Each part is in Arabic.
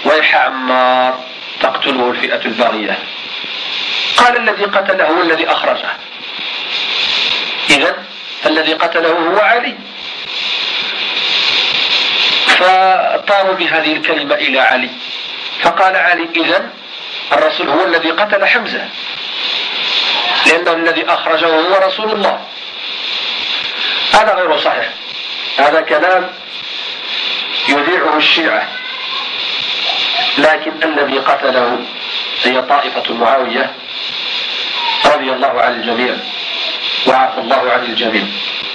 ويح عمار تقتله الفئة الباغية. قال الذي قتله هو الذي أخرجه، إذن الذي قتله هو علي. فطاروا بهذه الكلمة إلى علي، فقال علي إذن الرسول هو الذي قتل حمزة، لأنه الذي أخرجه هو رسول الله. هذا غير صحيح، هذا كلام يذيعه الشيعة، لكن الذي قتله هي طائفة معاوية رضي الله عن الجميع وعفى الله عن الجميع.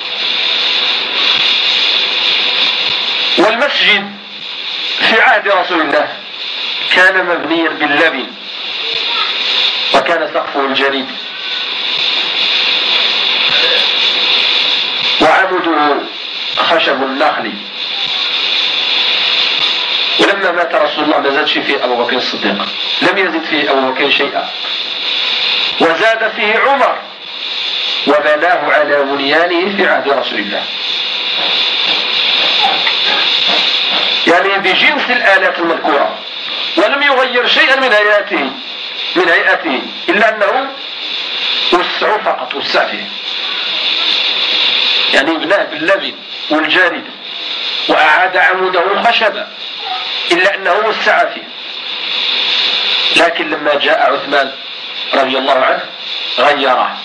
والمسجد في عهد رسول الله كان مبنيا باللبن، وكان سقفه الجريد، وعمده خشب النخل. ولما مات رسول الله ما زادش فيه أبو بكر الصديق، لم يزد فيه أبو بكر شيئا، وزاد فيه عمر وبناه على بنيانه في عهد رسول الله، يعني بجنس الآلات المذكورة، ولم يغير شيئا من هيئته إلا أنه وسعه فقط، وسع فيه، يعني بناه باللبن والجارد وأعاد عموده خشبا، إلا أنه وسع فيه. لكن لما جاء عثمان رضي الله عنه غيره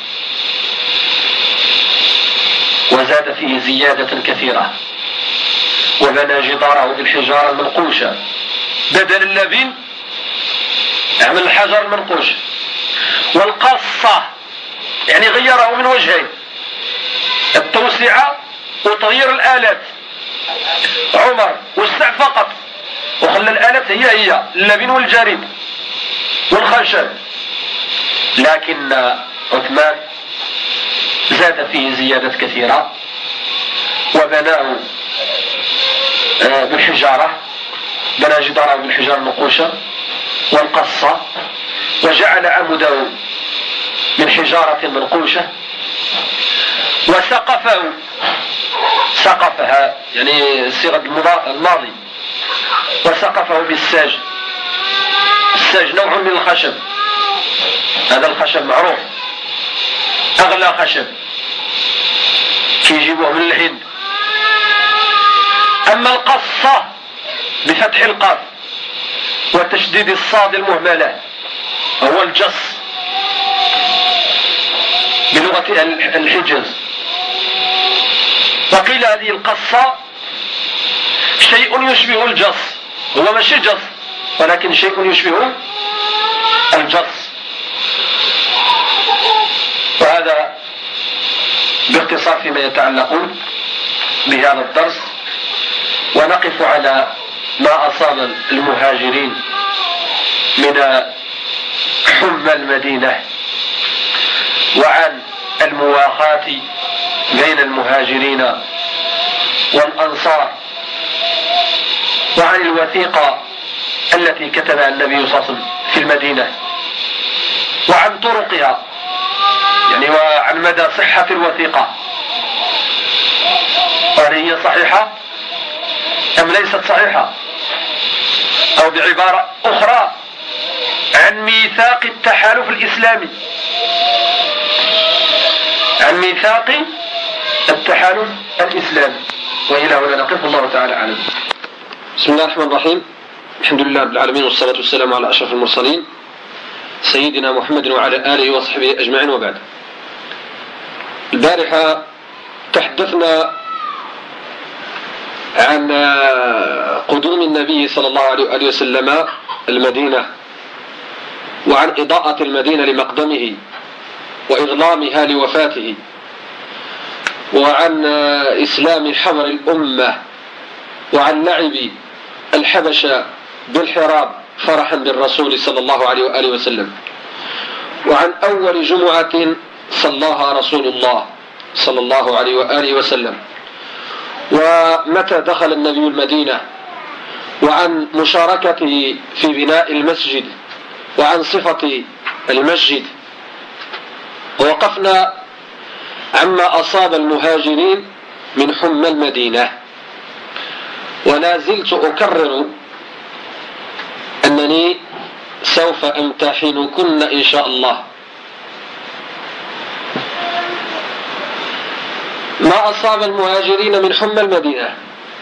وزاد فيه زيادة كثيرة، وبنى جداره بالحجارة المنقوشة بدل اللبن، عمل الحجر المنقوش. والقصة يعني غيره من وجهين، التوسعة وتغيير الآلات. عمر وسع فقط وخلى الآلات هي اللبن والجريد والخشب، لكن عثمان زاد فيه زيادة كثيرة وبناه بالحجارة، بنى جداره بالحجارة المنقوشة والقصة، وجعل عمده من حجارة منقوشة، سقفها يعني صيغة الماضي، وسقفه بالساج. الساج نوع من الخشب، هذا الخشب معروف، أغلى خشب كيجيبوه من الهند. أما القصة بفتح القاف وتشديد الصاد المهملة هو الجص بلغة الحجاز. وقيل هذه القصة شيء يشبه الجص، هو ماشي جص ولكن شيء يشبه الجص. وهذا باختصار فيما يتعلق بهذا الدرس، ونقف على ما أصاب المهاجرين من حمى المدينة، وعن المواخاة بين المهاجرين والأنصار، وعن الوثيقة التي كتبها النبي صلى الله عليه وسلم في المدينة، وعن طرقها يعني وعن مدى صحة الوثيقة، هل هي صحيحة أم ليست صحيحة، أو بعبارة أخرى عن ميثاق التحالف الإسلامي، عن ميثاق التحالف الإسلامي. وإلى هنا نقف، الله تعالى أعلم. بسم الله الرحمن الرحيم، الحمد لله رب العالمين، والصلاة والسلام على أشرف المرسلين سيدنا محمد وعلى آله وصحبه أجمعين، وبعد. البارحة تحدثنا عن قدوم النبي صلى الله عليه وسلم المدينة، وعن إضاءة المدينة لمقدمه وإظلامها لوفاته، وعن إسلام حبر الأمة، وعن لعب الحبشة بالحراب فرحا بالرسول صلى الله عليه وآله وسلم، وعن أول جمعة صلاها رسول الله صلى الله عليه وآله وسلم، ومتى دخل النبي المدينة، وعن مشاركته في بناء المسجد، وعن صفة المسجد. ووقفنا عما أصاب المهاجرين من حمى المدينة، ولا زلت أكرر أنني سوف أمتحنكن إن شاء الله. ما أصاب المهاجرين من حمى المدينة.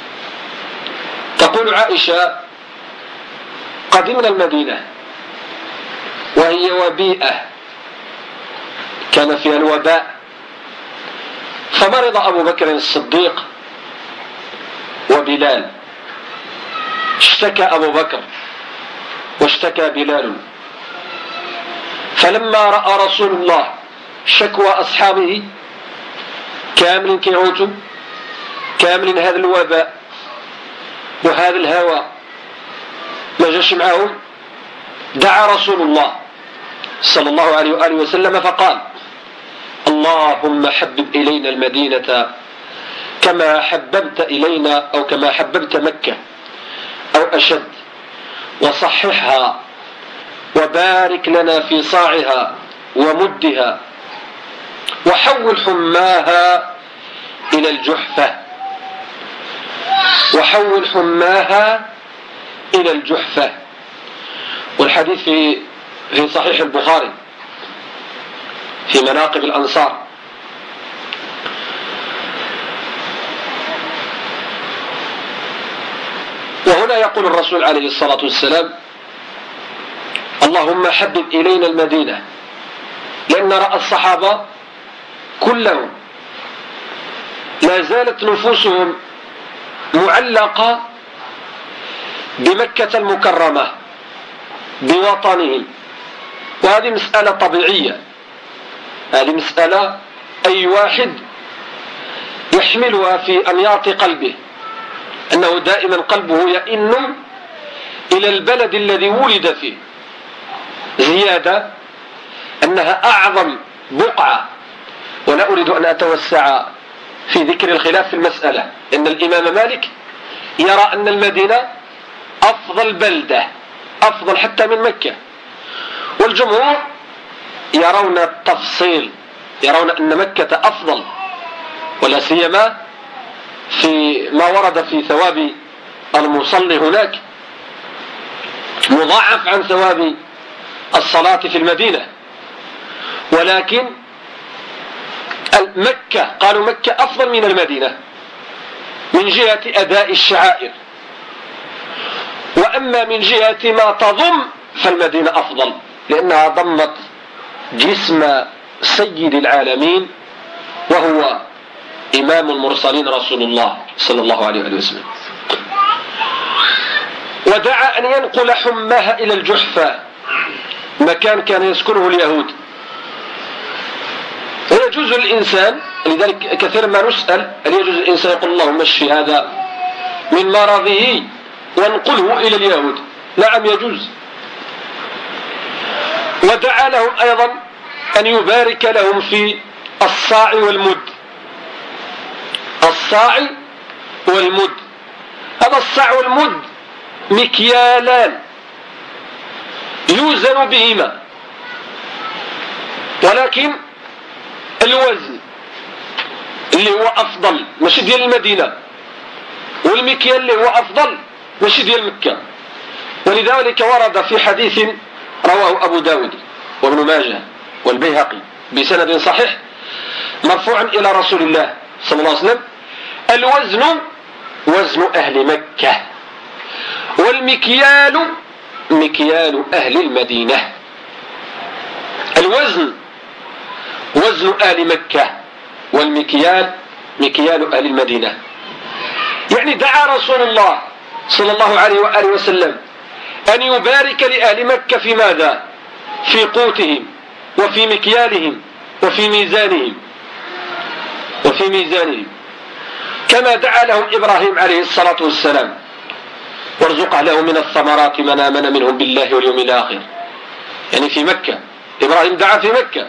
تقول عائشة: قدمنا المدينة وهي وبيئة كان فيها الوباء، فمرض أبو بكر الصديق وبلال، اشتكى أبو بكر واشتكى بلال، فلما رأى رسول الله شكوى أصحابه كامل كيعوتوا كامل هذا الوباء وهذا الهوى ما جاش معهم، دعا رسول الله صلى الله عليه وآله وسلم فقال: اللهم حبب إلينا المدينة كما حببت إلينا أو كما حببت مكة أو أشد، وصححها وبارك لنا في صاعها ومدها، وحول حماها إلى الجحفة، وحول حماها إلى الجحفة. والحديث في صحيح البخاري في مناقب الأنصار. وهنا يقول الرسول عليه الصلاة والسلام: اللهم حبب إلينا المدينة، لأن رأى الصحابة كلهم لا زالت نفوسهم معلقة بمكة المكرمة بوطنهم، وهذه مسألة طبيعية، هذه مسألة أي واحد يحملها في أنياط قلبه، أنه دائما قلبه يئن إلى البلد الذي ولد فيه، زيادة أنها أعظم بقعة. ولا أريد أن أتوسع في ذكر الخلاف في المسألة، إن الإمام مالك يرى أن المدينة أفضل بلدة، أفضل حتى من مكة، والجمهور يرون التفصيل، يرون أن مكة أفضل، ولا سيما في ما ورد في ثواب المصلي هناك مضاعف عن ثواب الصلاة في المدينة. ولكن مكة قالوا مكة أفضل من المدينة من جهة أداء الشعائر، وأما من جهة ما تضم فالمدينة أفضل، لأنها ضمت جسم سيد العالمين وهو إمام المرسلين رسول الله صلى الله عليه وسلم. ودعا أن ينقل حماها إلى الجحفة، مكان كان يسكنه اليهود. ويجوز الإنسان، لذلك كثيرا ما نسأل هل يجوز الإنسان يقول اللهم اشفي هذا من مرضه وانقله إلى اليهود؟ نعم يجوز. ودعا لهم أيضا أن يبارك لهم في الصاع والمد. الصاع والمد، هذا الصاع والمد مكيالان يوزن بهما، ولكن الوزن اللي هو أفضل ماشي ديال المدينة، والمكيال اللي هو أفضل ماشي ديال مكة. ولذلك ورد في حديث رواه أبو داود وابن ماجه والبيهقي بسند صحيح مرفوعا إلى رسول الله صلى الله عليه وسلم: الوزن وزن أهل مكة، والمكيال مكيال أهل المدينة. الوزن وزن أهل مكة، والمكيال مكيال أهل المدينة. يعني دعا رسول الله صلى الله عليه وآله وسلم أن يبارك لأهل مكة في ماذا؟ في قوتهم وفي مكيالهم وفي ميزانهم كما دعا لهم إبراهيم عليه الصلاة والسلام: وارزق له من الثمرات من آمن منهم بالله واليوم الآخر. يعني في مكة، إبراهيم دعا في مكة.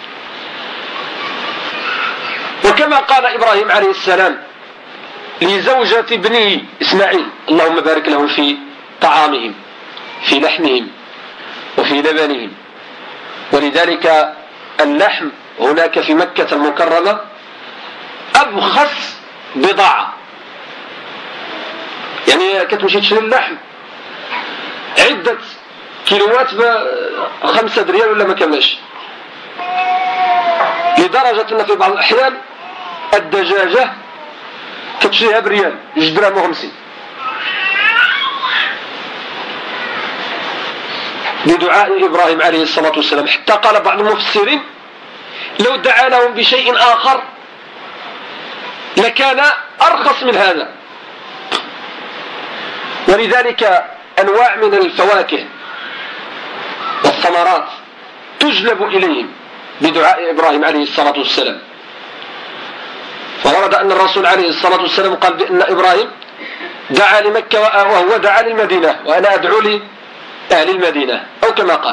وكما قال إبراهيم عليه السلام لزوجة ابنه إسماعيل: اللهم بارك لهم في طعامهم في لحمهم وفي لبنهم. ولذلك اللحم هناك في مكة المكرمة أبخس بضاعة، يعني كتمشي تشري اللحم عدة كيلوات ب5 ريال ولا ما كملش، لدرجة أن في بعض الأحيان الدجاجة تشريها بريال 2 درهم و50 بدعاء إبراهيم عليه الصلاة والسلام. حتى قال بعض المفسرين لو دعا لهم بشيء آخر لكان أرخص من هذا. ولذلك أنواع من الفواكه والثمرات تجلب إليهم بدعاء إبراهيم عليه الصلاة والسلام. فورد أن الرسول عليه الصلاة والسلام قال بأن إبراهيم دعا لمكة وهو دعا للمدينة، وأنا أدعو لأهل المدينة، أو كما قال.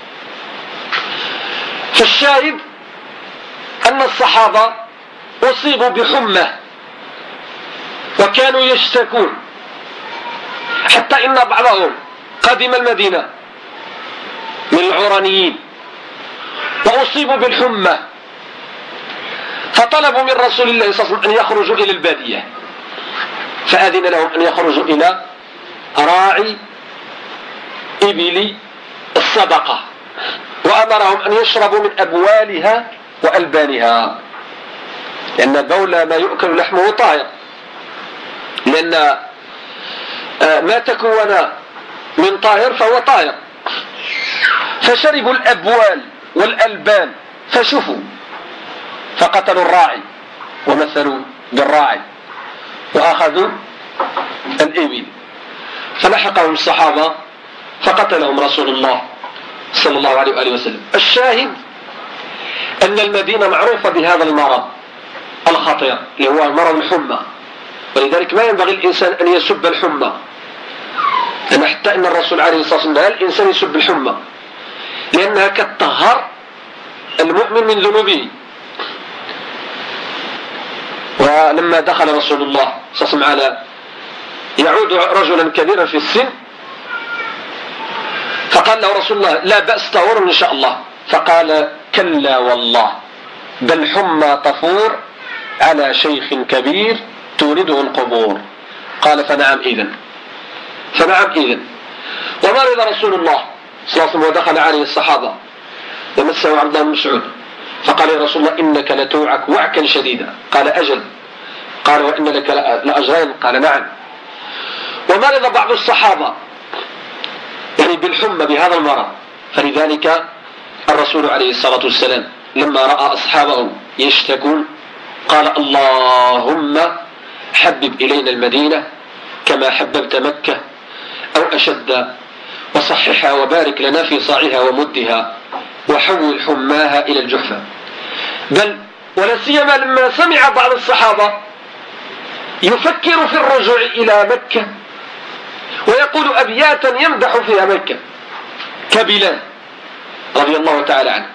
فالشاهد أن الصحابة أصيبوا بحمى وكانوا يشتكون، حتى إن بعضهم قدم المدينة من العرانيين وأصيبوا بالحمى، فطلبوا من رسول الله صلى الله عليه وسلم أن يخرجوا إلى البادية، فأذن لهم أن يخرجوا إلى راعي إبل الصدقة، وأمرهم أن يشربوا من أبوالها وألبانها، لأن بول ما يؤكل لحمه طاهر، لأن ما تكون من طاهر فهو طاهر. فشربوا الأبوال والألبان فشفوا، فقتلوا الراعي ومثلوا بالراعي وأخذوا الإبل، فلحقهم الصحابة فقتلهم رسول الله صلى الله عليه وآله وسلم. الشاهد أن المدينة معروفة بهذا المرض الخطير اللي هو مرض الحمى، ولذلك ما ينبغي الإنسان أن يسب الحمى، أنا حتى أن الرسول عليه الصلاة والسلام نهى الإنسان يسب الحمى، لأنها كتطهر المؤمن من ذنوبه. ولما دخل رسول الله صلى الله عليه وسلم يعود رجلا كبيرا في السن، فقال له رسول الله لا بأس طهور إن شاء الله، فقال كلا والله بل حمى طفور على شيخ كبير تورده القبور. قال فنعم إذن. ومرض رسول الله صلى الله عليه وسلم ودخل عليه الصحابة ومسه عبد الله بن مسعود، فقال يا رسول الله إنك لتوعك وعكا شديدا. قال أجل. قال وإن لك لأجرين. قال نعم. ومرض بعض الصحابة يعني بالحمى بهذا المرض، فلذلك الرسول عليه الصلاة والسلام لما رأى أصحابه يشتكون قال اللهم حبب إلينا المدينة كما حببت مكة أو أشد، وصححها وبارك لنا في صاعها ومدها، وحول حماها إلى الجحفة. بل ولا سيما لما سمع بعض الصحابة يفكر في الرجوع إلى مكة ويقول أبياتا يمدح فيها مكة كبلال رضي الله تعالى عنه.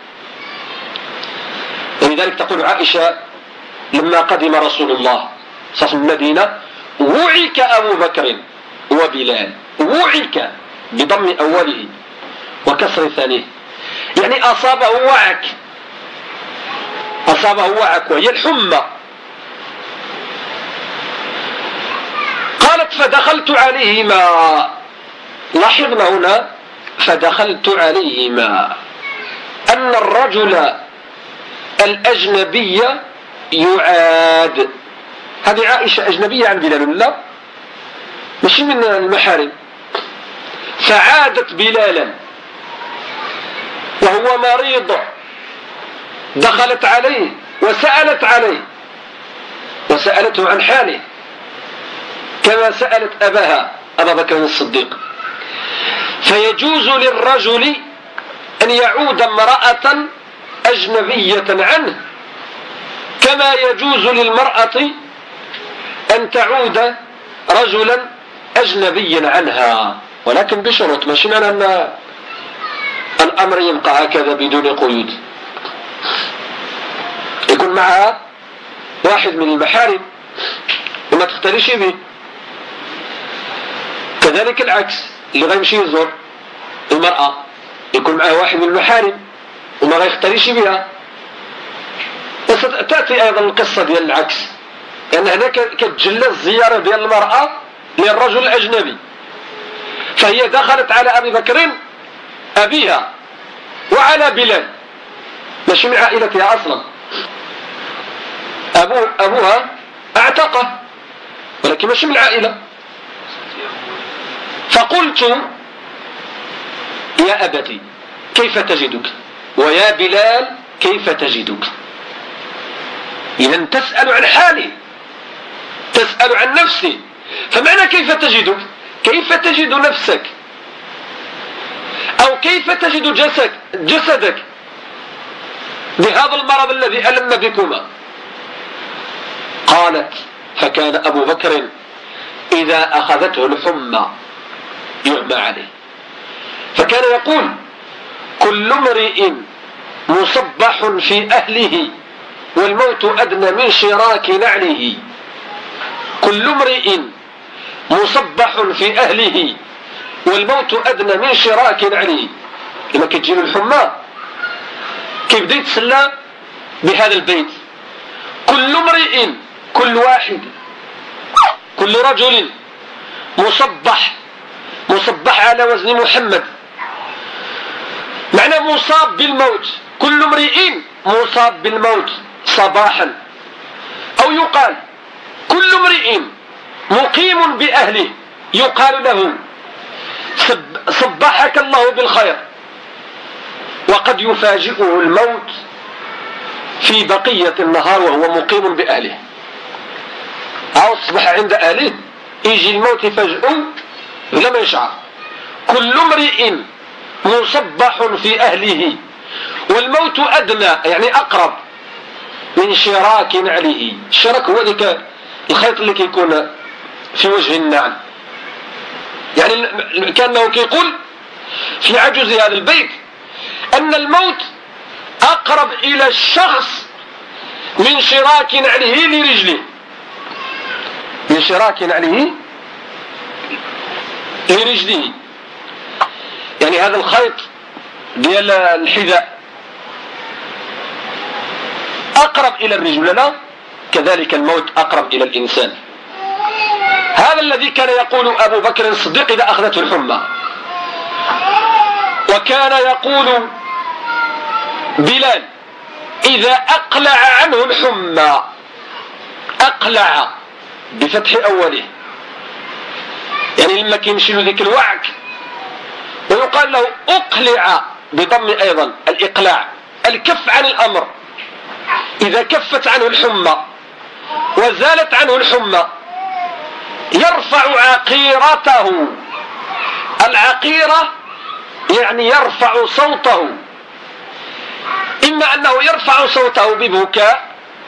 ولذلك تقول عائشة لما قدم رسول الله صلى الله عليه وسلم المدينة وعك أبو بكر وبلال، وعك بضم أوله وكسر ثانيه، يعني أصابه وعك وهي الحمى. قالت فدخلت عليهما، لاحظنا هنا فدخلت عليهما أن الرجل الأجنبي يعاد. هذه عائشة أجنبية عن بلال لا مش من المحارم، فعادت بلالا وهو مريض، دخلت عليه وسألته عن حاله كما سألت أباها أبا بكر الصديق. فيجوز للرجل أن يعود امرأة أجنبية عنه كما يجوز للمرأة أن تعود رجلا أجنبيا عنها، ولكن بشروط، ماشي معنى أن الأمر يبقى هكذا بدون قيود. يكون معها واحد من المحارم وما تختلش به، كذلك العكس اللي غيمشي يزور المرأة يكون معها واحد من المحارم وما غيختلش بها. وستأتي أيضا القصة ديال العكس، لأن هنا كتجلى الزيارة ديال المرأة للرجل الأجنبي، فهي دخلت على أبي بكر أبيها وعلى بلال، ماشي من عائلتها أصلا، أبوها اعتقه ولكن ماشي من العائلة. فقلت يا أبتي كيف تجدك، ويا بلال كيف تجدك. إذا تسأل عن حالي، تسأل عن نفسي. فمعنى كيف تجدك، كيف تجد نفسك، أو كيف تجد جسدك بهذا المرض الذي ألم بكما. قالت فكان أبو بكر إذا أخذته الحمى يغمى عليه، فكان يقول كل امرئ مصبح في أهله والموت أدنى من شراك نعله. كل امرئ مصبح في أهله والموت أدنى من شراك نعله. لما كتجيله الحمى كيبدا يتسلى بهذا البيت، كل امرئ، كل واحد، كل رجل مصبح على وزن محمد، معنى مصاب بالموت، كل امرئ مصاب بالموت صباحا. أو يقال كل امرئ مقيم بأهله يقال له صبحك الله بالخير، وقد يفاجئه الموت في بقية النهار وهو مقيم بأهله، أو أصبح عند أهله يجي الموت يفاجئه لم يشعر. كل امرئ مصبح في أهله والموت أدنى يعني أقرب من شراك نعله. الشراك هو ذلك الخيط اللي كيكون في وجه النعل، يعني كأنه كيقول في عجز هذا البيت أن الموت أقرب إلى الشخص من شراك نعله لرجله، من شراك نعله لرجله. يعني هذا الخيط ديال الحذاء أقرب إلى الرجل، لا كذلك الموت أقرب إلى الإنسان. هذا الذي كان يقول أبو بكر الصديق إذا أخذته الحمى. وكان يقول بلال إذا أقلع عنه الحمى، أقلع بفتح أوله، يعني لما كيمشي له ذيك الوعك. ويقال له أقلع بضم أيضا الإقلاع، الكف عن الأمر. إذا كفت عنه الحمى وزالت عنه الحمى يرفع عقيرته. العقيرة يعني يرفع صوته، إما أنه يرفع صوته ببكاء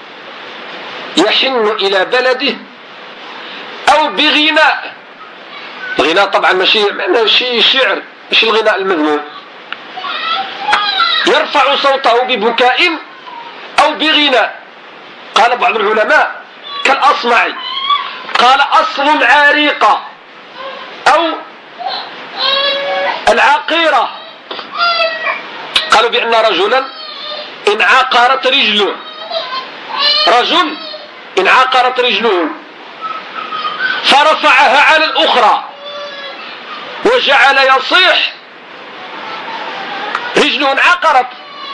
يحن إلى بلده، أو بغناء. الغناء طبعا ماشي شعر، ماشي الغناء المذموم. يرفع صوته ببكاء أو بغناء. قال بعض العلماء كالأصمعي قال أصل العريقة أو العقيرة، قالوا بأن رجلا انعقرت رجله، رجل انعقرت رجله فرفعها على الأخرى وجعل يصيح، رجله انعقرت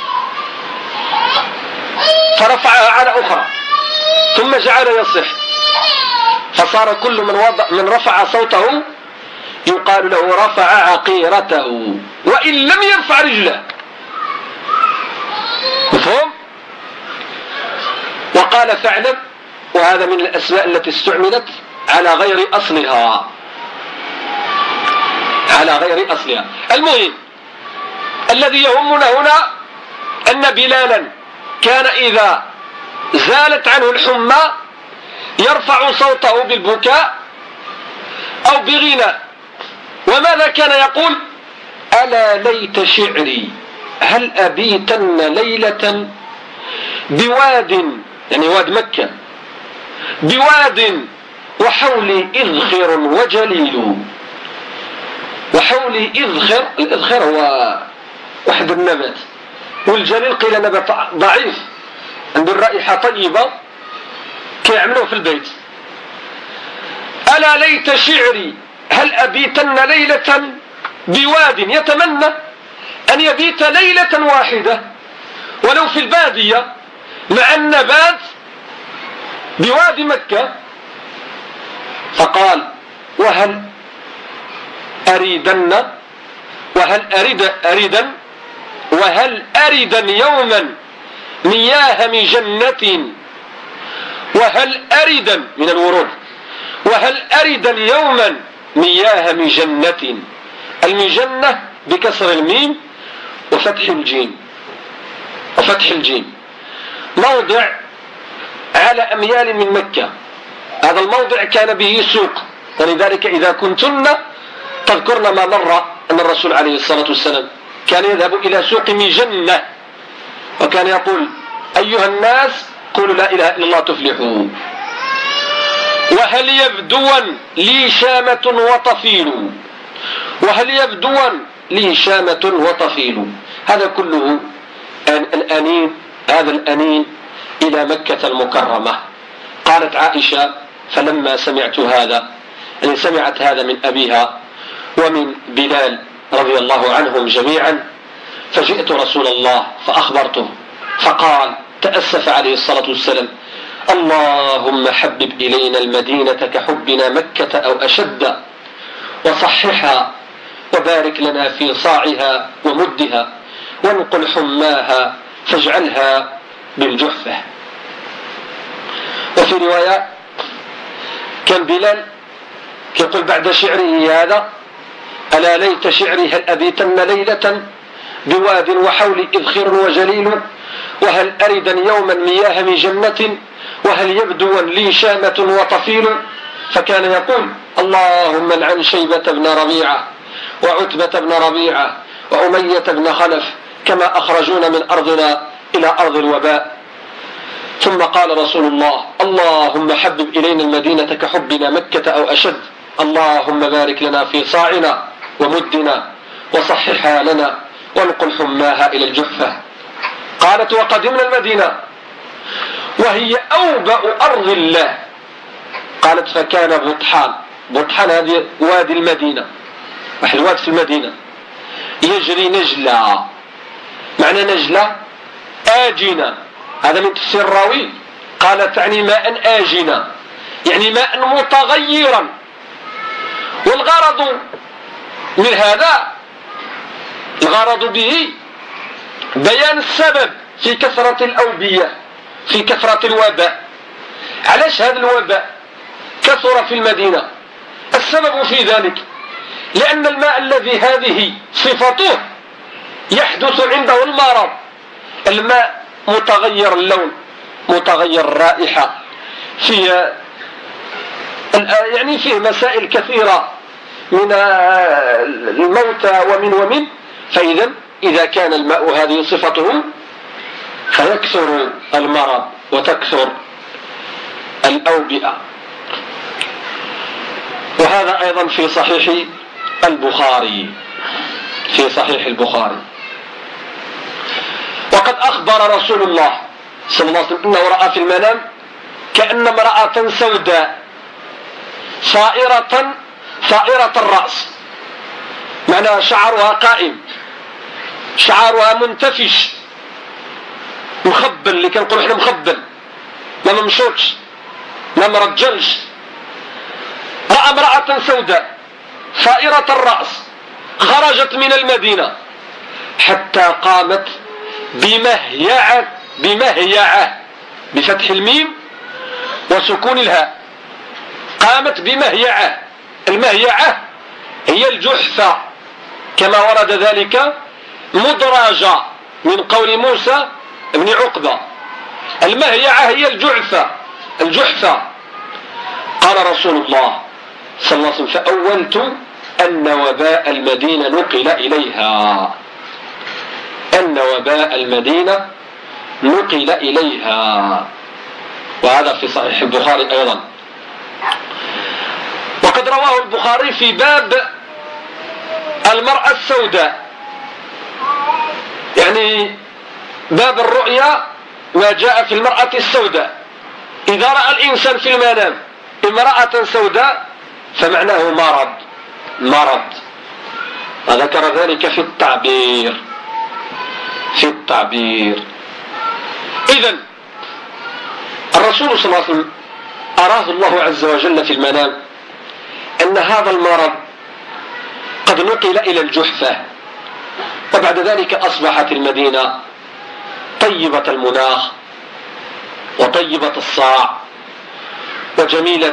فرفعها على أخرى ثم جعل يصيح، فصار كل من رفع صوته يقال له رفع عقيرته وإن لم يرفع رجله. مفهوم؟ وقال فاعلم، وهذا من الأسماء التي استعملت على غير أصلها، على غير أصلها. المهم الذي يهمنا هنا أن بلالا كان إذا زالت عنه الحمى يرفع صوته بالبكاء أو بغناء. وماذا كان يقول؟ ألا ليت شعري هل أبيتن ليلة بواد، يعني واد مكة، بواد وحولي إذخر وجليل. وحولي إذخر، الإذخر هو واحد النبات، والجليل قيل نبات ضعيف عنده الرائحة طيبة كيعملوه في البيت. ألا ليت شعري هل أبيتن ليلة بواد، يتمنى أن يبيت ليلة واحدة ولو في البادية مع النبات بوادي مكة. فقال وهل أردن يوما مياه جنة، وهل أردن من الورود، وهل أردن يوما مياه جنة. المجنة بكسر الميم وفتح الجيم، موضع على أميال من مكة. هذا الموضع كان به سوق، ولذلك إذا كنتن تذكرن ما مر أن الرسول عليه الصلاة والسلام كان يذهب إلى سوق مجنة وكان يقول أيها الناس قولوا لا إله إلا الله تفلحون. وهل يبدون لي شامة وطفيل، وهل يبدون لي شامة وطفيل. هذا كله هذا الأنين إلى مكة المكرمة. قالت عائشة فلما سمعت هذا، يعني سمعت هذا من أبيها ومن بلال رضي الله عنهم جميعا، فجئت رسول الله فأخبرته، فقال تأسف عليه الصلاة والسلام اللهم حبب إلينا المدينة كحبنا مكة أو أشد، وصححها وبارك لنا في صاعها ومدها، وانقل حماها فاجعلها بالجحفة. وفي رواية كان بلال يقول بعد شعره هذا ألا ليت شعري هل أبيتن ليلة بواد وحولي إذخر وجليل، وهل أردن يوما مياه من جنة، وهل يبدو لي شامة وطفيل. فكان يقول اللهم لعن شيبة بن ربيعة وعتبة بن ربيعة وأمية بن خلف كما أخرجونا من أرضنا إلى أرض الوباء. ثم قال رسول الله اللهم حبب إلينا المدينة كحبنا مكة أو أشد، اللهم بارك لنا في صاعنا ومدنا وصححها لنا وانقل حماها إلى الجحفة. قالت وقدمنا المدينة وهي أوبأ أرض الله. قالت فكان بطحان هذه وادي المدينة، واحد واد في المدينة يجري نجلة، معنى نجلة آجنة، هذا من تفسير الراوي. قال تعني ماء آجنة يعني ماء متغيرا. والغرض من هذا الغرض به بيان السبب في كثرة الأوبية، في كثرة الوباء. علاش هذا الوباء كثر في المدينة؟ السبب في ذلك لأن الماء الذي هذه صفته يحدث عنده المرض. الماء متغير اللون متغير الرائحة، فيه يعني فيه مسائل كثيرة من الموتى ومن فإذا إذا كان الماء هذه صفته فيكثر المرض وتكثر الأوبئة. وهذا أيضا في صحيح البخاري، وقد أخبر رسول الله صلى الله عليه وسلم أنه رأى في المنام كأن امرأة سوداء ثائرة الرأس، معنى شعرها قائم، شعرها منتفش مخبل، اللي كنقولوا احنا مخبل، ما ممشوطش ما مرجلش. رأى امرأة سوداء ثائرة الرأس خرجت من المدينة حتى قامت بمهيعة بفتح الميم وسكون الهاء. قامت بمهيعة، المهيعة هي الجحفة كما ورد ذلك مدرجة من قول موسى بن عقبة. المهيعة هي الجحفة. قال رسول الله صلى الله عليه وسلم فأولت أن وباء المدينة نقل إليها، وهذا في صحيح البخاري أيضا. وقد رواه البخاري في باب المرأة السوداء، يعني باب الرؤيا ما جاء في المرأة السوداء. إذا رأى الإنسان في المنام امرأة سوداء فمعناه مرض، مرض، وذكر ذلك في التعبير. إذن الرسول صلى الله عليه وسلم أراه الله عز وجل في المنام أن هذا المرض قد نقل إلى الجحفة، وبعد ذلك أصبحت المدينة طيبة المناخ وطيبة الصاع وجميلة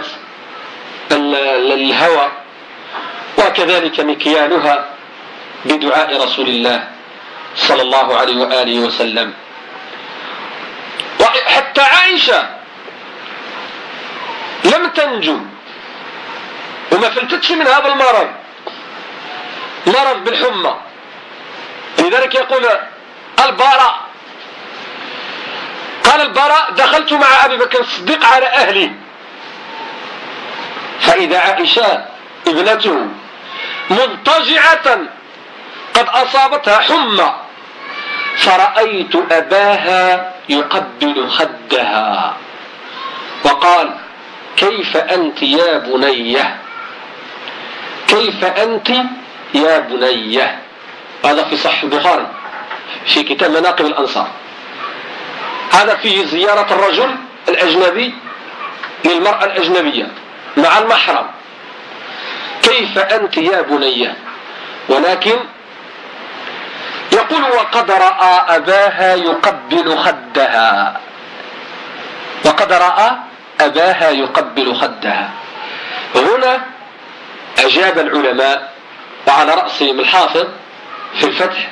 الهوى، وكذلك مكيالها بدعاء رسول الله صلى الله عليه وآله وسلم. وحتى عائشة لم تنجو وما فلتتش من هذا المرض، مرض بالحمى. لذلك يقول البراء، قال البراء: دخلت مع أبي بكر الصديق على أهلي، فإذا عائشة ابنته مضطجعة قد أصابتها حمى، فرأيت أباها يقبل خدها وقال: كيف أنت يا بنية، كيف أنت يا بنية. هذا في صحيح البخاري في كتاب مناقب الأنصار. هذا فيه زيارة الرجل الأجنبي للمرأة الأجنبية مع المحرم، كيف أنت يا بنية. ولكن يقول: وقد رأى أباها يقبل خدها، وقد رأى أباها يقبل خدها. هنا أجاب العلماء وعلى رأسهم الحافظ في الفتح،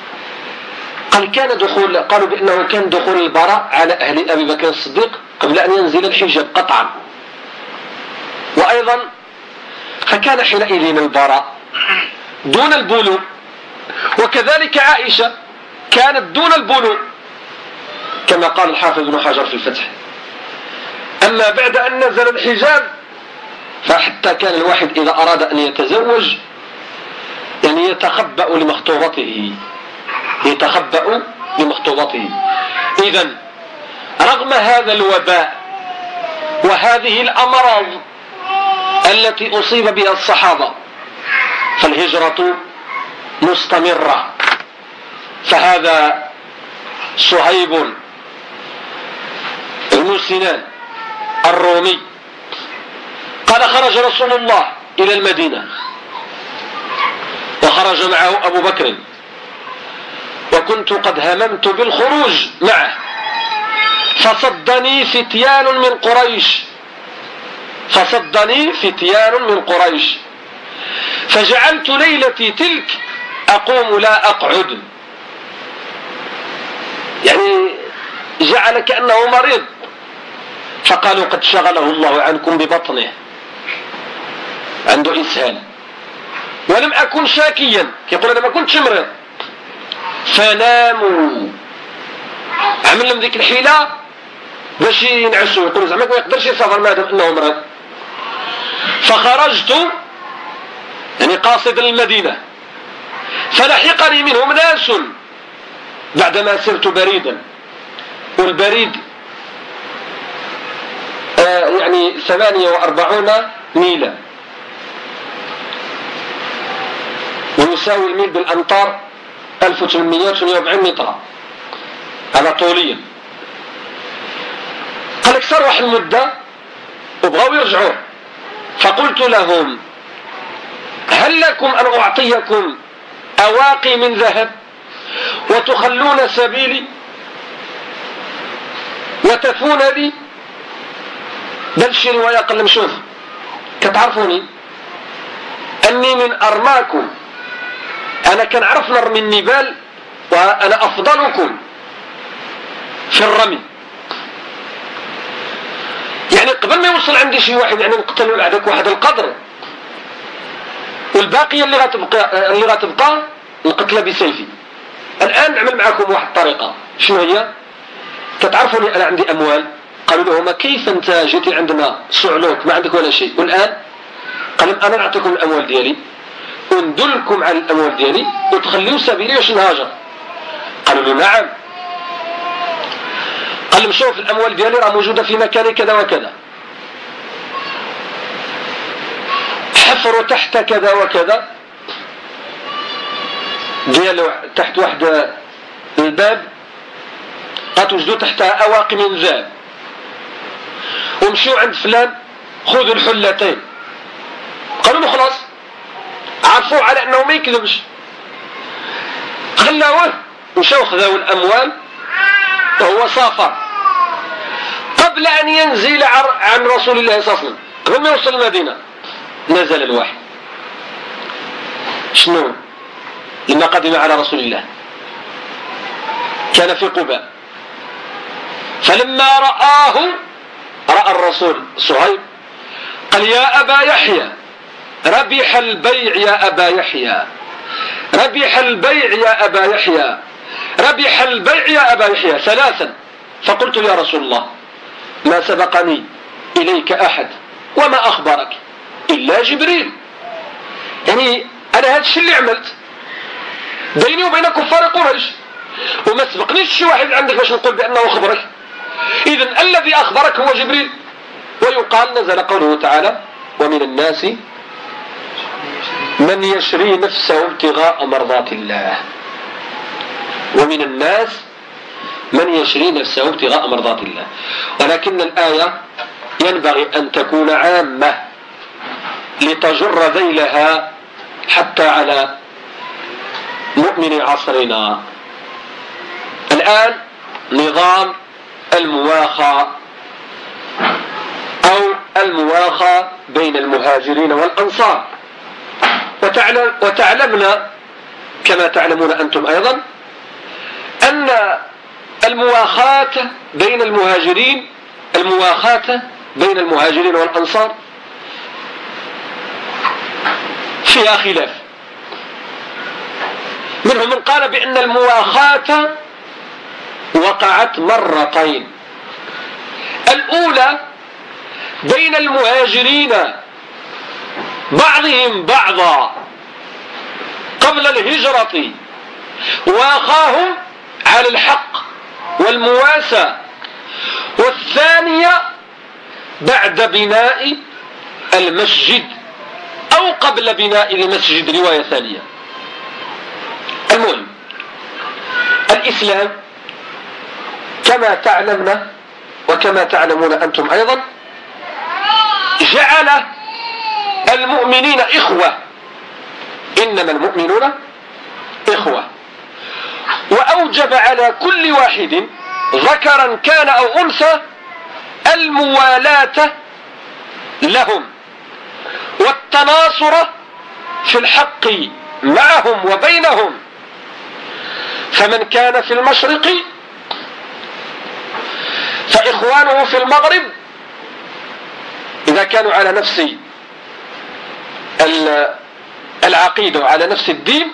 قالوا بأنه كان دخول البراء على أهل أبي بكر الصديق قبل أن ينزل الحجاب قطعا، وأيضا فكان حينئذ البراء دون البلوغ، وكذلك عائشة كانت دون البلوغ كما قال الحافظ ابن حجر في الفتح. أما بعد أن نزل الحجاب فحتى كان الواحد إذا أراد أن يتزوج يعني يتخبأ لمخطوبته. إذن رغم هذا الوباء وهذه الأمراض التي أصيب بها الصحابة فالهجرة مستمرة. فهذا صهيب بن سنان الرومي قال: خرج رسول الله إلى المدينة وخرج معه أبو بكر، وكنت قد هممت بالخروج معه، فصدني فتيان من قريش، فجعلت ليلتي تلك أقوم لا أقعد، يعني جعل كأنه مريض. فقالوا: قد شغله الله عنكم ببطنه، عنده إسهال. ولم أكن شاكيا، يقول أنا ما كنتش مريض. فناموا، عمل لهم ذيك الحيلة باش ينعسوا، يقولوا زعما ما يقدرش يسافر ما دام أنه مريض. فخرجت يعني قاصدا المدينة، فلحقني منهم ناس بعدما سرت بريدا، والبريد يعني 48 ميلا، ويساوي الميل بالأمتار 1848 مترا، هذا طوليا. قال لك سرح المدة وبغوا يرجعوا، فقلت لهم: هل لكم أن أعطيكم أواقي من ذهب وتخلون سبيلي وتفون لي؟ بل شي رواية قال لهم: شوف، كتعرفوني أني من أرماكم، أنا كنعرف نرمي النبال وأنا أفضلكم في الرمي، يعني قبل ما يوصل عندي شي واحد يعني نقتلوا هذاك واحد القدر، والباقية اللي غتبقى نقتلها بسيفي. الآن نعمل معكم واحد الطريقة، شنو هي؟ كتعرفوني أنا عندي أموال. قالوا له: ما كيف أنت جيتي عندنا صعلوك ما عندك ولا شيء، والآن؟ قال: أنا نعطيكم الأموال ديالي وندلكم على الأموال ديالي وتخليوا سبيلي باش نهاجر. قالوا له: نعم. قال لهم: شوف، الأموال ديالي راه موجودة في مكان كذا وكذا، حفروا تحت كذا وكذا ديالو تحت واحد الباب غتوجدوا تحتها أواقي من ذهب، ومشيوا عند فلان خذوا الحلتين، قالوا له خلاص عرفوا على أنه ما يكذبش، خلاوه ومشاو خذاو الأموال وهو سافر. قبل أن ينزل عن رسول الله صلى الله عليه وسلم، قبل ما يوصل المدينة نزل الوحي. شنو؟ لما قدم على رسول الله كان في قباء، فلما رأى الرسول صهيب قال يا أبا يحيى ربح البيع يا أبا يحيى، ربح البيع يا أبا يحيى، ربح البيع يا أبا يحيى ثلاثا. فقلت يا رسول الله ما سبقني إليك أحد وما أخبرك إلا جبريل، يعني أنا هذا الشيء اللي عملت بيني وبين كفار قريش، وما سبقنيش شي واحد عندك باش نقول بأنه أخبرك، إذن الذي أخبرك هو جبريل. ويقال نزل قوله تعالى ومن الناس من يشري نفسه ابتغاء مرضات الله، ومن الناس من يشري نفسه ابتغاء مرضات الله. ولكن الآية ينبغي أن تكون عامة لتجر ذيلها حتى على مؤمن عصرنا. الآن نظام المواخاة أو المواخاة بين المهاجرين والأنصار، وتعلمنا كما تعلمون أنتم أيضا أن المواخاة بين المهاجرين والأنصار فيها خلاف. منهم من قال بأن المواخاة وقعت مرتين، الأولى بين المهاجرين بعضهم بعضا قبل الهجرة واخاهم على الحق والمواساة، والثانية بعد بناء المسجد أو قبل بناء المسجد، رواية ثانية. المهم الإسلام كما تعلمنا وكما تعلمون أنتم أيضا جعل المؤمنين إخوة، إنما المؤمنون إخوة، وأوجب على كل واحد ذكرا كان أو أنثى الموالاة لهم والتناصر في الحق معهم وبينهم. فمن كان في المشرق فإخوانه في المغرب إذا كانوا على نفس العقيدة وعلى نفس الدين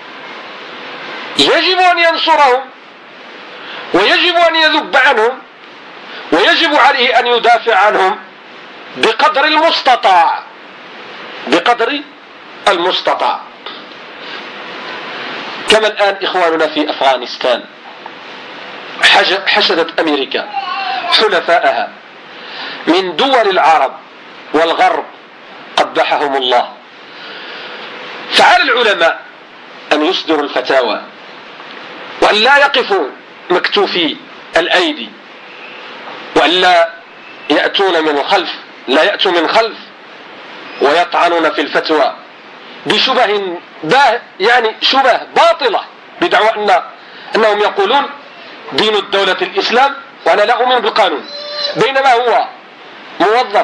يجب أن ينصرهم، ويجب أن يذب عنهم، ويجب عليه أن يدافع عنهم بقدر المستطاع. كما الآن إخواننا في أفغانستان حشدت أمريكا حلفاءها من دول العرب والغرب قبحهم الله، فعلى العلماء أن يصدروا الفتاوى وأن لا يقفوا مكتوفي الأيدي، وأن لا يأتون من خلف، لا يأتوا من خلف ويطعنون في الفتوى بشبه يعني شبه باطلة بدعوى أنهم يقولون دين الدولة الإسلام وأنا لا أؤمن بالقانون، بينما هو موظف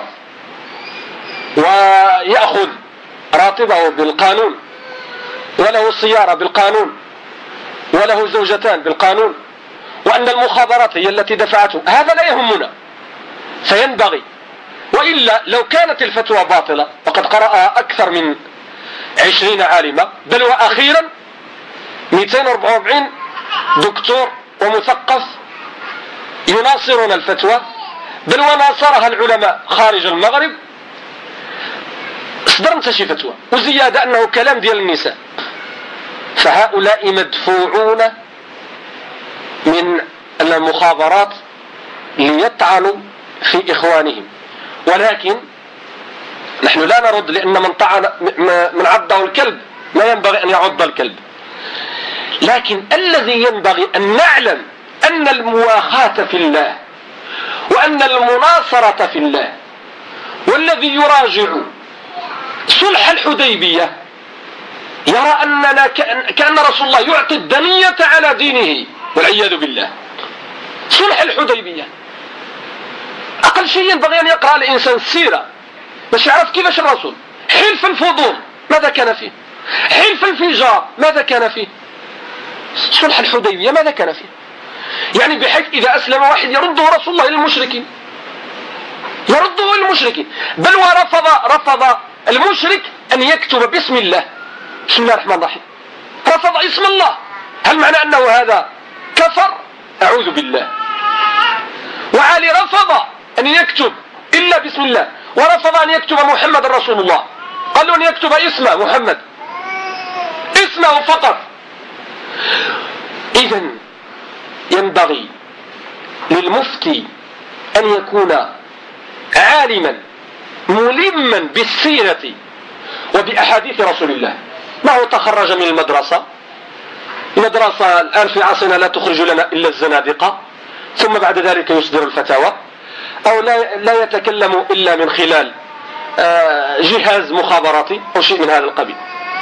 ويأخذ راتبه بالقانون، وله سيارة بالقانون، وله زوجتان بالقانون، وأن المخابرات هي التي دفعته. هذا لا يهمنا، فينبغي، وإلا لو كانت الفتوى باطلة وقد قرأها أكثر من 20 عالمة، بل وأخيرا 244 دكتور ومثقف يناصرون الفتوى، بل وناصرها العلماء خارج المغرب، اصدرت شي فتوى، وزيادة أنه كلام ديال النساء. فهؤلاء مدفوعون من المخابرات ليطعنوا في إخوانهم، ولكن نحن لا نرد، لأن من طعن من عضه الكلب لا ينبغي أن يعض الكلب. لكن الذي ينبغي أن نعلم أن المواخاة في الله وأن المناصرة في الله، والذي يراجع صلح الحديبية يرى أننا كأن رسول الله يعطي الدنية على دينه والعياذ بالله. صلح الحديبية أقل شيء ينبغي أن يقرأ الإنسان السيرة باش يعرف كيفاش الرسول. حلف الفضول ماذا كان فيه؟ حلف الفجار ماذا كان فيه؟ صلح الحديبية ماذا كان فيه؟ يعني بحيث إذا أسلم واحد يرده رسول الله للمشركين، يرده للمشركين، بل ورفض المشرك أن يكتب بسم الله، بسم الله الرحمن الرحيم، رفض اسم الله. هل معنى أنه هذا كفر؟ أعوذ بالله. وعلي رفض أن يكتب إلا بسم الله، ورفض أن يكتب محمد رسول الله، قال له أن يكتب اسمه محمد، اسمه فقط. إذن ينبغي للمفتي أن يكون عالما ملما بالسيرة وبأحاديث رسول الله. ما هو تخرج من المدرسة الآن في عصرنا لا تخرج لنا إلا الزنادقة، ثم بعد ذلك يصدر الفتاوى، أو لا يتكلم إلا من خلال جهاز مخابراتي أو شيء من هذا القبيل.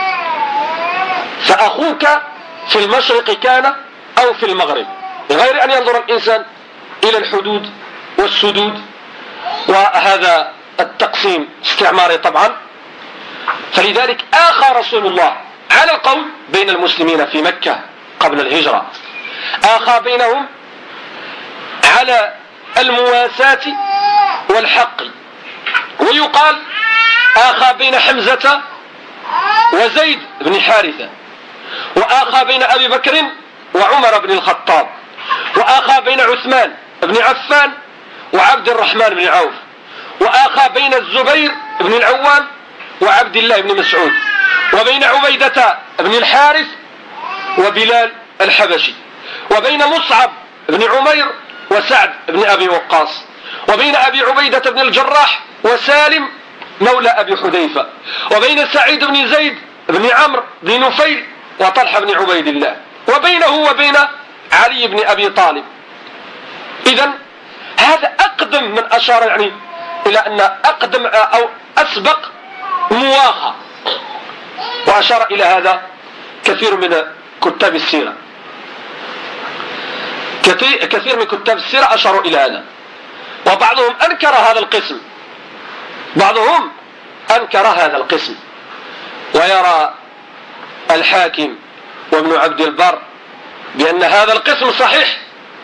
فأخوك في المشرق كان أو في المغرب، غير أن ينظر الإنسان إلى الحدود والسدود، وهذا التقسيم استعماري طبعا. فلذلك آخى رسول الله على القول بين المسلمين في مكة قبل الهجرة، آخى بينهم على المواساة والحق، ويقال آخى بين حمزة وزيد بن حارثة، وآخى بين أبي بكر وعمر بن الخطاب، وآخى بين عثمان بن عفان وعبد الرحمن بن عوف، وآخى بين الزبير بن العوام وعبد الله بن مسعود، وبين عبيدة بن الحارث وبلال الحبشي، وبين مصعب بن عمير وسعد بن أبي وقاص، وبين أبي عبيدة بن الجراح وسالم مولى أبي حذيفة، وبين سعيد بن زيد بن عمرو بن نفيل وطلحة بن عبيد الله، وبينه وبين علي بن أبي طالب. إذن هذا أقدم من أشار يعني إلى أن أقدم أو أسبق مواخى، وأشار إلى هذا كثير من كتاب السيرة، كثير من كتاب السيرة أشاروا إلى هذا، وبعضهم أنكر هذا القسم، بعضهم أنكر هذا القسم، ويرى الحاكم وابن عبد البر بأن هذا القسم صحيح.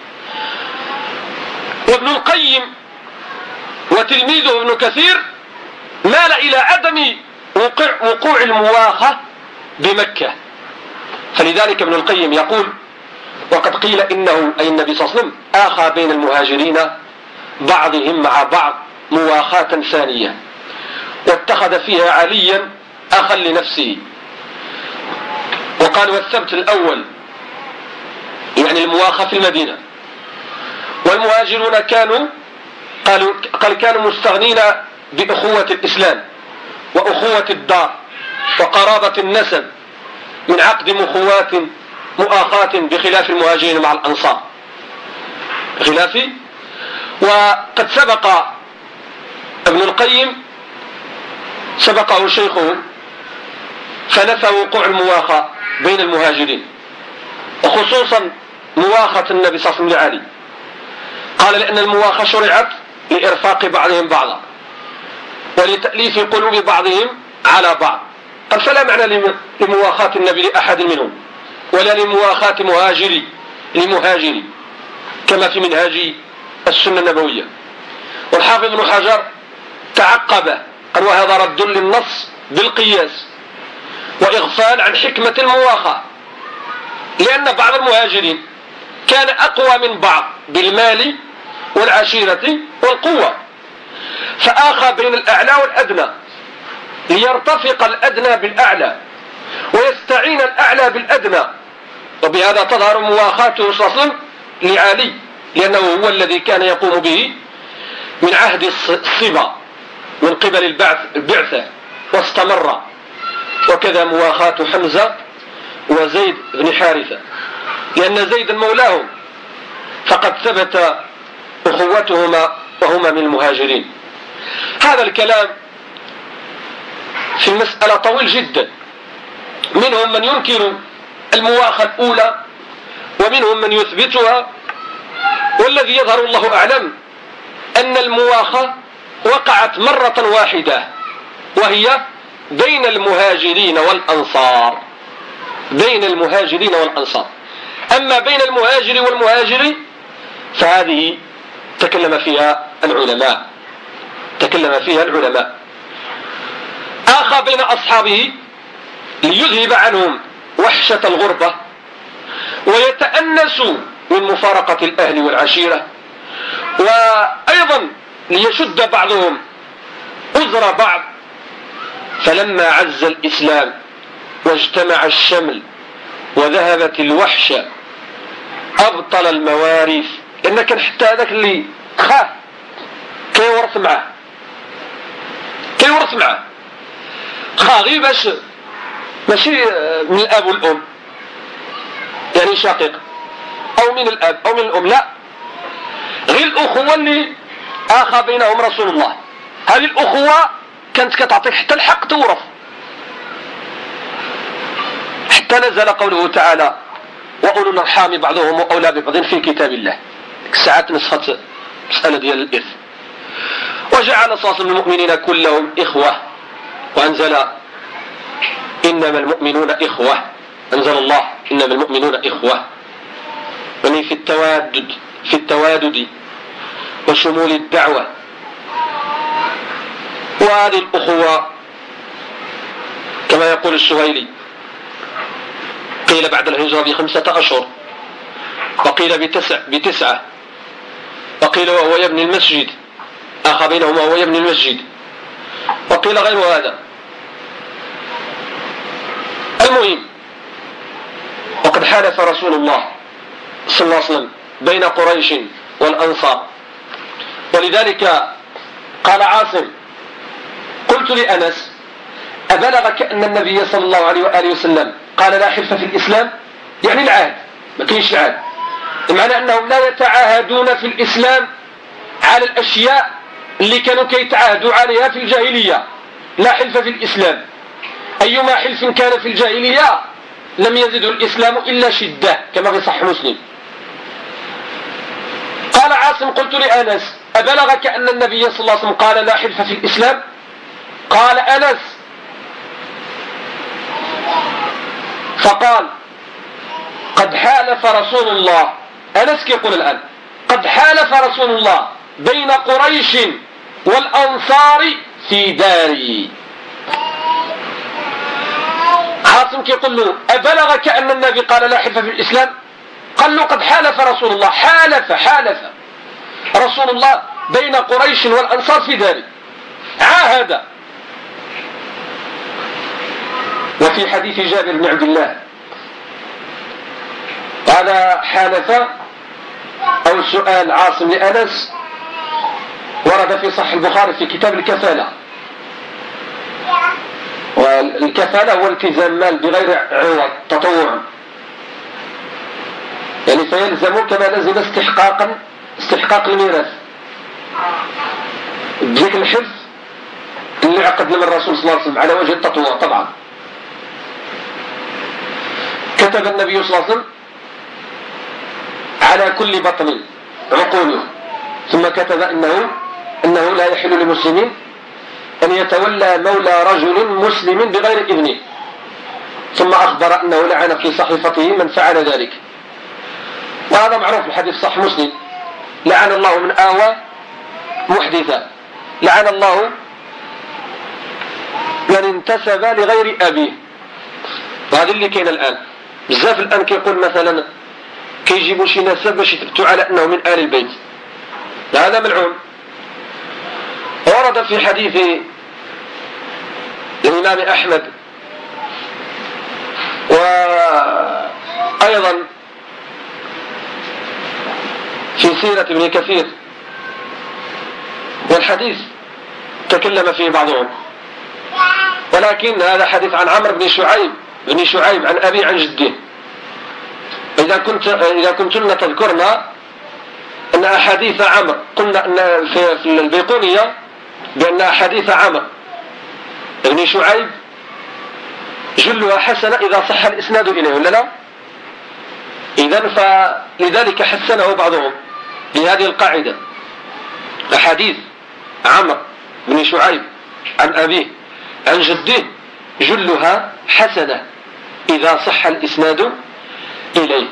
وابن القيم وتلميذه ابن كثير مال إلى عدم وقوع المواخى بمكة. فلذلك ابن القيم يقول: وقد قيل إنه أي النبي صلى الله عليه وسلم آخى بين المهاجرين بعضهم مع بعض مواخاة ثانية، واتخذ فيها عليا أخا لنفسه. وقال: والثبت الأول يعني المواخاة في المدينة، والمهاجرون كانوا مستغنين بأخوة الإسلام وأخوة الدار وقرابة النسب من عقد مؤاخاة بخلاف المهاجرين مع الأنصار بخلافه. وقد سبق ابن القيم سبقه شيخه فنفى وقوع المواخاة بين المهاجرين، وخصوصا مواخاة النبي صلى الله عليه وسلم لعلي. قال: لأن المواخاة شرعت لإرفاق بعضهم بعضا ولتأليف قلوب بعضهم على بعض. قال: فلا معنى لمواخاة النبي لأحد منهم، ولا لمواخاة لمهاجري كما في منهاج السنة النبوية. والحافظ ابن حجر تعقب قال: وهذا رد للنص بالقياس وإغفال عن حكمة المواخاة، لأن بعض المهاجرين كان أقوى من بعض بالمال والعشيرة والقوة، فآخى بين الأعلى والأدنى ليرتفق الأدنى بالأعلى ويستعين الأعلى بالأدنى. وبهذا تظهر مواخاته صلى الله عليه وسلم لعلي، لأنه هو الذي كان يقوم به من عهد الصبا من قبل البعثة واستمر، وكذا مواخاة حمزة وزيد بن حارثة، لأن زيد مولاهم فقد ثبت أخوتهما وهما من المهاجرين. هذا الكلام في المسألة طويل جدا، منهم من ينكر المواخاة الأولى ومنهم من يثبتها، والذي يظهر الله أعلم أن المواخاة وقعت مرة واحدة، وهي بين المهاجرين والأنصار، بين المهاجرين والأنصار. أما بين المهاجر والمهاجر فهذه تكلم فيها العلماء. آخى بين أصحابه ليذهب عنهم وحشة الغربة ويتأنسوا من مفارقة الأهل والعشيرة، وأيضا ليشد بعضهم أزر بعض. فلما عز الإسلام واجتمع الشمل وذهبت الوحشة أبطل المواريث، لأن كان حتى هذاك اللي خاف كيورث معه غير باش ماشي من الأب والأم، يعني شقيق أو من الأب أو من الأم، لا، غير الأخوة اللي آخى بينهم رسول الله. هذه الأخوة كانت كتعطيك حتى الحق تورث، حتى نزل قوله تعالى وأولو الأرحام بعضهم أولى ببعض في كتاب الله. ساعات نسخت مسألة ديال الإرث. وجعل صاص المؤمنين كلهم إخوة، وأنزل إنما المؤمنون إخوة، أنزل الله إنما المؤمنون إخوة، يعني في التوادد وشمول الدعوة. وهذه الأخوة كما يقول السهيلي قيل بعد الهجرة ب5 أشهر، وقيل ب9، وقيل وهو يبني المسجد، أخى بينهما وهو يبني المسجد، وقيل غير هذا. المهم، وقد حالف رسول الله صلى الله عليه وسلم بين قريش والأنصار، ولذلك قال عاصم قلت لأنس أبلغك أن النبي صلى الله عليه وآله وسلم قال لا حلف في الإسلام؟ يعني العهد، ما كاينش العهد، بمعنى أنهم لا يتعاهدون في الإسلام على الأشياء اللي كانوا كيتعاهدوا عليها في الجاهلية. لا حلف في الإسلام، أيما حلف كان في الجاهلية لم يزده الإسلام إلا شدة، كما في صحيح مسلم. قال عاصم قلت لأنس أبلغك أن النبي صلى الله عليه وسلم قال لا حلف في الإسلام؟ قال أنس فقال قد حالف رسول الله، أنس كيقول الآن قد حالف رسول الله بين قريش والأنصار في داري. عاصم كيقول له أبلغك أن النبي قال لا حلف في الإسلام؟ قال له قد حالف رسول الله، حالف رسول الله بين قريش والأنصار في داري، عاهد. وفي حديث جابر بن عبد الله قال حالف، أو سؤال عاصم لأنس ورد في صحيح البخاري في كتاب الكفالة. والكفالة هو التزام مال بغير عوض تطوع، يعني فيلزم كما لزم استحقاق الميراث ديك الحفظ اللي عقد من الرسول صلى الله عليه وسلم على وجه التطوع. طبعا كتب النبي صلى الله عليه وسلم على كل بطن عقوله، ثم كتب أنه لا يحل للمسلمين أن يتولى مولى رجل مسلم بغير إذنه، ثم أخبر أنه لعن في صحيفته من فعل ذلك. وهذا معروف الحديث صح مسلم، لعن الله من آوى محدثا، لعن الله من انتسب لغير أبيه. وهذا اللي كاين الآن بزاف، الآن كيقول مثلا كيجيبوا شي نسب باش يثبتوا على أنه من آل البيت، هذا ملعون. ورد في حديث الإمام أحمد وأيضا في سيرة ابن كثير، والحديث تكلم فيه بعضهم، ولكن هذا حديث عن عمرو بن شعيب عن أبي عن جده. إذا كنتن تذكرنا أن أحاديث عمرو، قلنا أن في البيقونية بأن أحاديث عمرو بن شعيب جلها حسنة إذا صح الإسناد إليه، ولا لا؟ إذن فلذلك حسنه بعضهم لهذه القاعدة: أحاديث عمرو بن شعيب عن أبيه عن جده جلها حسنة إذا صح الإسناد إليه.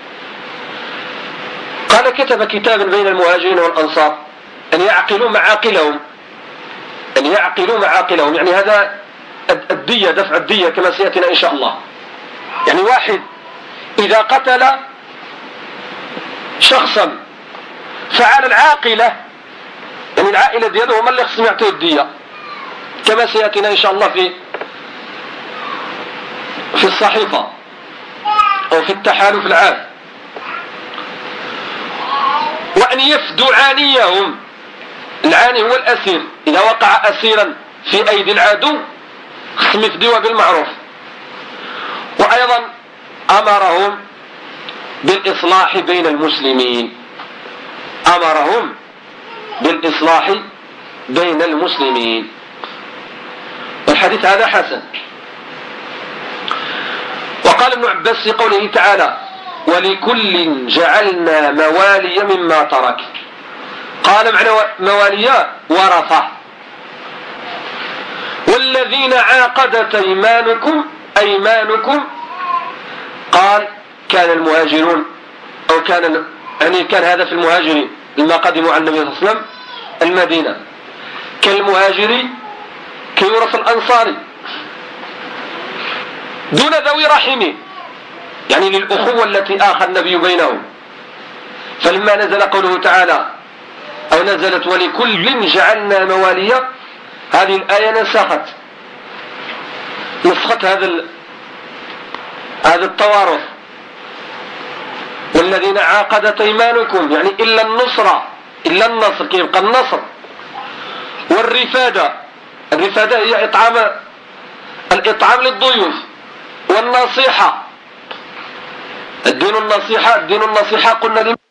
قال: كتب كتابا بين المهاجرين والأنصار أن يعقلوا معاقلهم، يعني هذا الدية، دفع الدية كما سيأتينا إن شاء الله. يعني واحد إذا قتل شخصا فعلى العاقلة، يعني العائلة دياله هم اللي خصهم يعطوا الدية كما سيأتينا إن شاء الله في الصحيفة أو في التحالف العام. وأن يفدوا عانيهم، العاني هو الأسير، إذا وقع أسيرا في أيدي العدو خصهم يفدوه بالمعروف. وأيضا أمرهم بالإصلاح بين المسلمين، والحديث هذا حسن. وقال ابن عباس في قوله تعالى: ولكل جعلنا موالي مما ترك. قال معنى موالي ورثة. والذين عاقدت أيمانكم قال كان المهاجرون، أو كان هذا في المهاجرين لما قدموا على النبي صلى الله عليه وسلم المدينة، كالمهاجر كيورث الأنصاري دون ذوي رحمه، يعني للأخوة التي آخى النبي بينهم. فلما نزل قوله تعالى أو نزلت ولكل جعلنا مواليا، هذه الآية نسخت هذا التوارث. والذين عاقدت أيمانكم، يعني إلا النصر كيبقى النصر. والرفادة هي الإطعام للضيوف. والنصيحة، الدين النصيحة قلنا